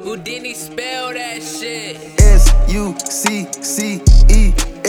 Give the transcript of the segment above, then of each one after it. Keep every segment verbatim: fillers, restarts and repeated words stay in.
Houdini spell that shit. S U C C E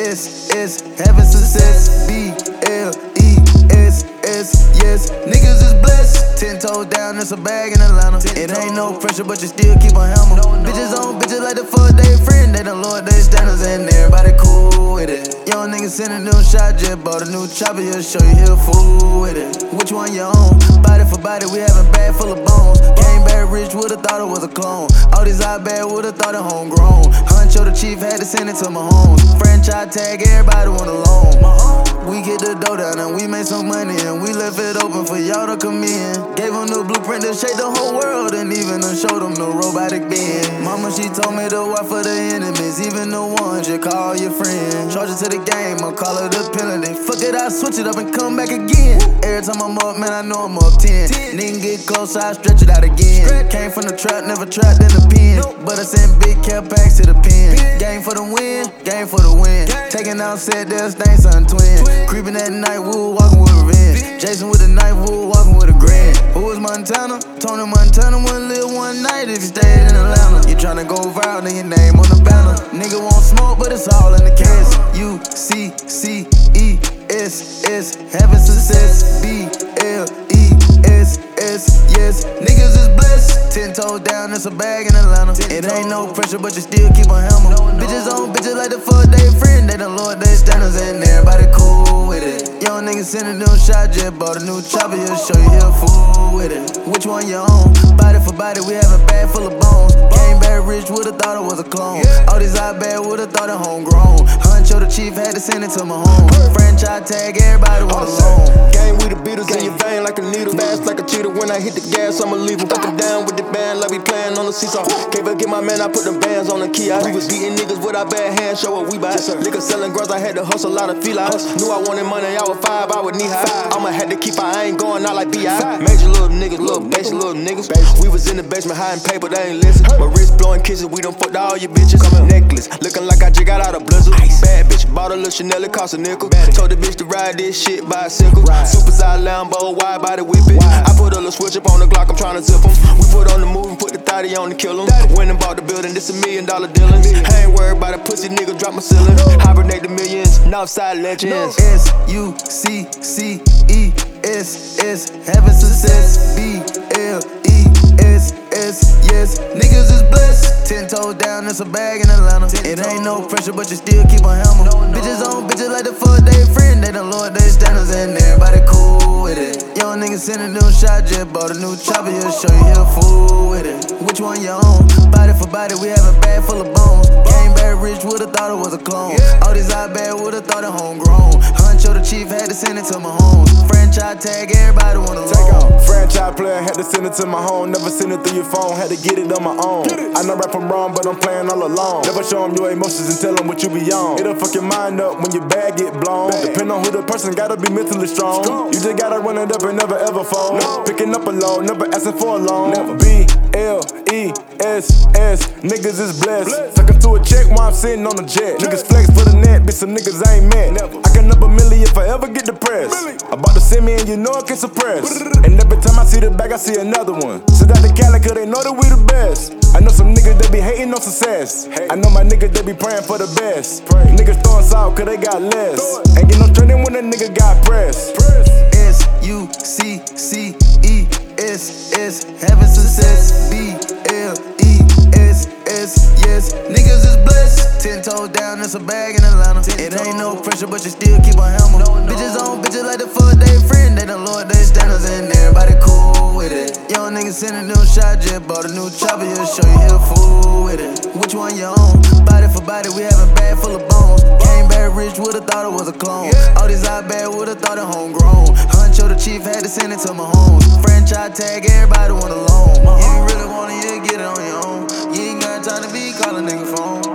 S S, having success. B L E S S, yes, niggas is blessed. Ten toes down, it's a bag in Atlanta. It ain't no pressure, but you still keep a hammer. Bitches on bitches like the fuck they friend. They done lowered their standards and everybody cool with it. Young niggas sending them shots, just bought a new chopper. He'll show you he'll fool with it. Which one you own? Body for body, we having bag full of bones. Came back rich, would've thought it was a clone. All these eye bad, would've thought it homegrown. Huncho the chief had to send it to my homes. Franchise tag, everybody want a loan. We get the dough down and we made some money and we left it open for y'all to come in. Gave them the blueprint to shake the whole world and even to show them the robotic bend. Mama, she told me to watch for the enemies, even the ones you call your friends. Charge it to the game, I'll call it a penalty. Fuck it, I switch it up and come back again. Every time I'm up, man, I know I'm up ten. Nigga get close, I stretch it out again. Came from the trap, never trapped in the pen. But I sent big cap packs to the pen. Game for the win, game for the win. Taking out set, there's things, son, twin. Creeping at night, we were walking with revenge. Jason with a knife, we were walking with a grin. Who was Montana? Tony Montana wouldn't live one night if you stayed in Atlanta. You tryna go viral, then your name on the banner. Nigga won't smoke, but it's all in the case. U C C E S S, having success. B L E S S, yes, niggas is blessed. Ten toes down, it's a bag in Atlanta. It ain't no pressure, but you still keep a hammer. Bitches on bitches like the fuck they friend. They done lowered their standards and everybody cool with it. Young niggas sending them shots, just bought a new chopper. He'll show you he'll fool with it. Which one you own? Body for body, we have a bag full of bones. Came back rich, would've thought it was a clone. All these eye bad, would've thought it homegrown. Huncho the chief had to send it to my home. Franchise tag, everybody want a loan. Gang with the Beatles in your vein like a needle. Fast like a cheetah, when I hit the gas, I'ma leave him. Fucking down with the band like we playing on the seesaw. Can't forget my man, I put them bands on the key. I was beating niggas with our bad hands, show what we buy. Liquor selling girls, I had to hustle a lot of felines. Knew I wanted money, I was five, I was knee high. I'ma had to keep, I ain't going out like B I. Major little niggas, little basic little niggas. We was in the basement hiding paper, they ain't listen. My wrist blowing kisses, we done fucked all your bitches. Necklace, looking like I just got out of blizzard. Bad bitch, bought a little Chanel, it cost a nickel. Told the bitch to ride this shit bicycle. Super side Lambo, wide body whip it. I put a little switch up on the Glock, I'm tryna zip them. We put on the move and put the thotty on to kill them. Went and bought the building, this a million dollar dealings. I ain't worried about a pussy nigga, drop my ceiling. Hibernate the millions, Northside legends. S U C C E S S, having success. B L E S S, yes, niggas is blessed. Ten toes down, it's a bag in Atlanta. It ain't no pressure, but you still keep a hammer. Bitches on bitches like the fuck they friend. They done lowered their standards and everybody cool with it. Young niggas sending them shots, just bought a new chopper. He'll show you he'll fool with it. Which one you own? Body for body, we having bag full of bones. Came back rich, would've thought it was a clone. All these eye bad, would've thought it homegrown. Huncho the chief had to send it to my homes. Franchise tag, everybody want a loan. Franchise player, had to send it to my home. Never send it through your phone, had to get it on my own. I know rap from wrong, but I'm playing all alone. Never show them your emotions and tell them what you be on. It'll fuck your mind up when your bag get blown. Depend on who the person, gotta be mentally strong. You just gotta run it up and never ever fold. Picking up a loan, never asking for a loan. B L E S S, niggas is blessed. Suckin' to a check while I'm sitting on the jet. Niggas flex for the net, bitch, some niggas I ain't met. I can up a million if I ever get depressed. About to send me and you know I can suppress. And every time I see the bag, I see another one. Send out the Cali cause they know that we the best. I know some niggas that be hating on success. I know my niggas that be praying for the best. Niggas throwing salt cause they got less. Ain't get no training when a nigga got pressed. S U C C E S S, having success. B L E S S, yes, niggas is blessed. Ten toes down, it's a bag in Atlanta. It ain't no pressure, but you still keep a hammer. Bitches on bitches like the fuck they friend. They done lowered their standards and everybody cool with it. Young niggas sending them shots, just bought a new chopper. He'll show you he'll fool with it. Which one you own? Body for body, we having bag full of bones. Came back rich, would've thought it was a clone. All these eye bad, would've thought it homegrown. Huncho the chief had to send it to my homes. Franchise tag, everybody want a loan. You ain't really want it, you get it on your own. You ain't got time to be calling nigga phone.